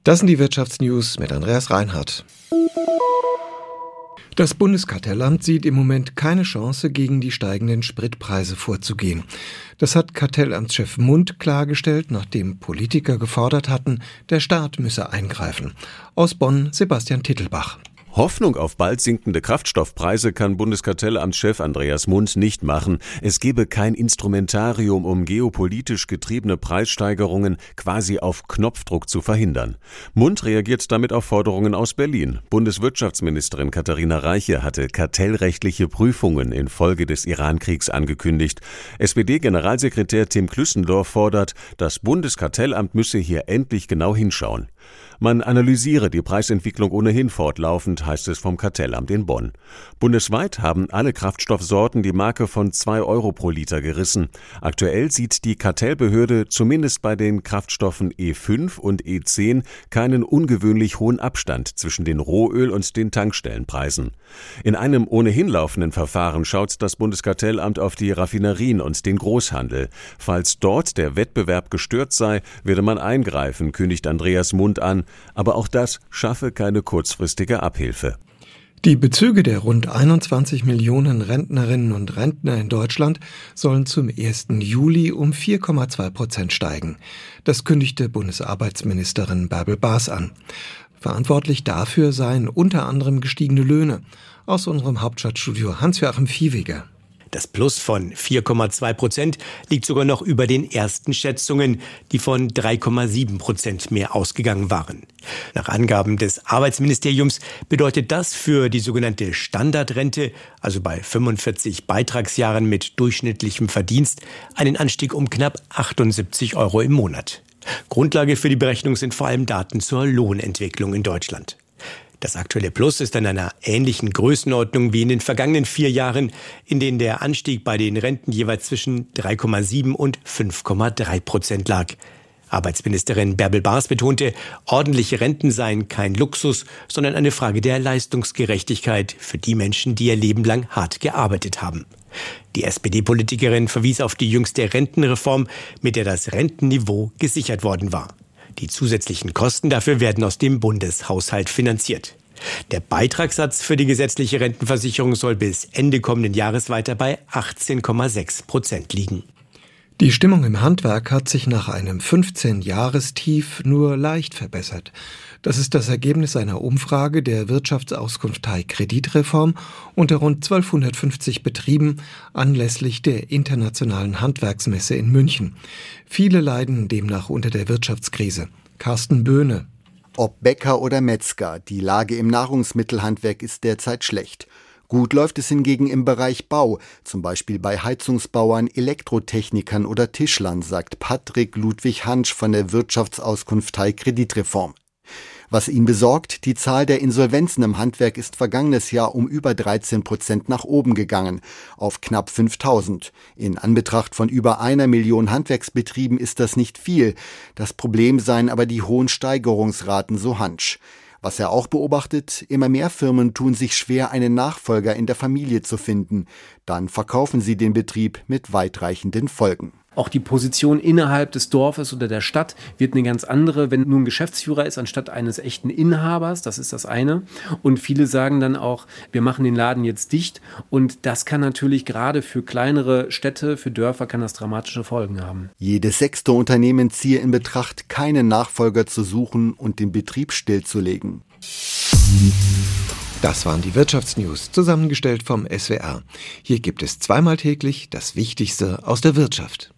Das sind die Wirtschaftsnews mit Andreas Reinhardt. Das Bundeskartellamt sieht im Moment keine Chance, gegen die steigenden Spritpreise vorzugehen. Das hat Kartellamtschef Mundt klargestellt, nachdem Politiker gefordert hatten, der Staat müsse eingreifen. Aus Bonn Sebastian Tittelbach. Hoffnung auf bald sinkende Kraftstoffpreise kann Bundeskartellamtschef Andreas Mundt nicht machen. Es gebe kein Instrumentarium, um geopolitisch getriebene Preissteigerungen quasi auf Knopfdruck zu verhindern. Mundt reagiert damit auf Forderungen aus Berlin. Bundeswirtschaftsministerin Katharina Reiche hatte kartellrechtliche Prüfungen infolge des Iran-Kriegs angekündigt. SPD-Generalsekretär Tim Klüssendorf fordert, das Bundeskartellamt müsse hier endlich genau hinschauen. Man analysiere die Preisentwicklung ohnehin fortlaufend, heißt es vom Kartellamt in Bonn. Bundesweit haben alle Kraftstoffsorten die Marke von 2 Euro pro Liter gerissen. Aktuell sieht die Kartellbehörde zumindest bei den Kraftstoffen E5 und E10 keinen ungewöhnlich hohen Abstand zwischen den Rohöl- und den Tankstellenpreisen. In einem ohnehin laufenden Verfahren schaut das Bundeskartellamt auf die Raffinerien und den Großhandel. Falls dort der Wettbewerb gestört sei, werde man eingreifen, kündigt Andreas Mundt an. Aber auch das schaffe keine kurzfristige Abhilfe. Die Bezüge der rund 21 Millionen Rentnerinnen und Rentner in Deutschland sollen zum 1. Juli um 4,2% steigen. Das kündigte Bundesarbeitsministerin Bärbel Baas an. Verantwortlich dafür seien unter anderem gestiegene Löhne. Aus unserem Hauptstadtstudio Hans-Joachim Viehweger. Das Plus von 4,2% liegt sogar noch über den ersten Schätzungen, die von 3,7% mehr ausgegangen waren. Nach Angaben des Arbeitsministeriums bedeutet das für die sogenannte Standardrente, also bei 45 Beitragsjahren mit durchschnittlichem Verdienst, einen Anstieg um knapp 78 Euro im Monat. Grundlage für die Berechnung sind vor allem Daten zur Lohnentwicklung in Deutschland. Das aktuelle Plus ist in einer ähnlichen Größenordnung wie in den vergangenen 4 Jahren, in denen der Anstieg bei den Renten jeweils zwischen 3,7 und 5,3% lag. Arbeitsministerin Bärbel Baas betonte, ordentliche Renten seien kein Luxus, sondern eine Frage der Leistungsgerechtigkeit für die Menschen, die ihr Leben lang hart gearbeitet haben. Die SPD-Politikerin verwies auf die jüngste Rentenreform, mit der das Rentenniveau gesichert worden war. Die zusätzlichen Kosten dafür werden aus dem Bundeshaushalt finanziert. Der Beitragssatz für die gesetzliche Rentenversicherung soll bis Ende kommenden Jahres weiter bei 18,6% liegen. Die Stimmung im Handwerk hat sich nach einem 15-Jahrestief nur leicht verbessert. Das ist das Ergebnis einer Umfrage der Wirtschaftsauskunftei Kreditreform unter rund 1250 Betrieben anlässlich der Internationalen Handwerksmesse in München. Viele leiden demnach unter der Wirtschaftskrise. Carsten Böhne. Ob Bäcker oder Metzger, die Lage im Nahrungsmittelhandwerk ist derzeit schlecht. Gut läuft es hingegen im Bereich Bau, zum Beispiel bei Heizungsbauern, Elektrotechnikern oder Tischlern, sagt Patrick Ludwig Hansch von der Wirtschaftsauskunftei Kreditreform. Was ihn besorgt, die Zahl der Insolvenzen im Handwerk ist vergangenes Jahr um über 13% nach oben gegangen, auf knapp 5.000. In Anbetracht von über 1 Million Handwerksbetrieben ist das nicht viel. Das Problem seien aber die hohen Steigerungsraten, so Hansch. Was er auch beobachtet, immer mehr Firmen tun sich schwer, einen Nachfolger in der Familie zu finden. Dann verkaufen sie den Betrieb mit weitreichenden Folgen. Auch die Position innerhalb des Dorfes oder der Stadt wird eine ganz andere, wenn nur ein Geschäftsführer ist, anstatt eines echten Inhabers. Das ist das eine. Und viele sagen dann auch, wir machen den Laden jetzt dicht. Und das kann natürlich gerade für kleinere Städte, für Dörfer, kann das dramatische Folgen haben. Jedes 6. Unternehmen ziehe in Betracht, keinen Nachfolger zu suchen und den Betrieb stillzulegen. Das waren die Wirtschaftsnews, zusammengestellt vom SWR. Hier gibt es zweimal täglich das Wichtigste aus der Wirtschaft.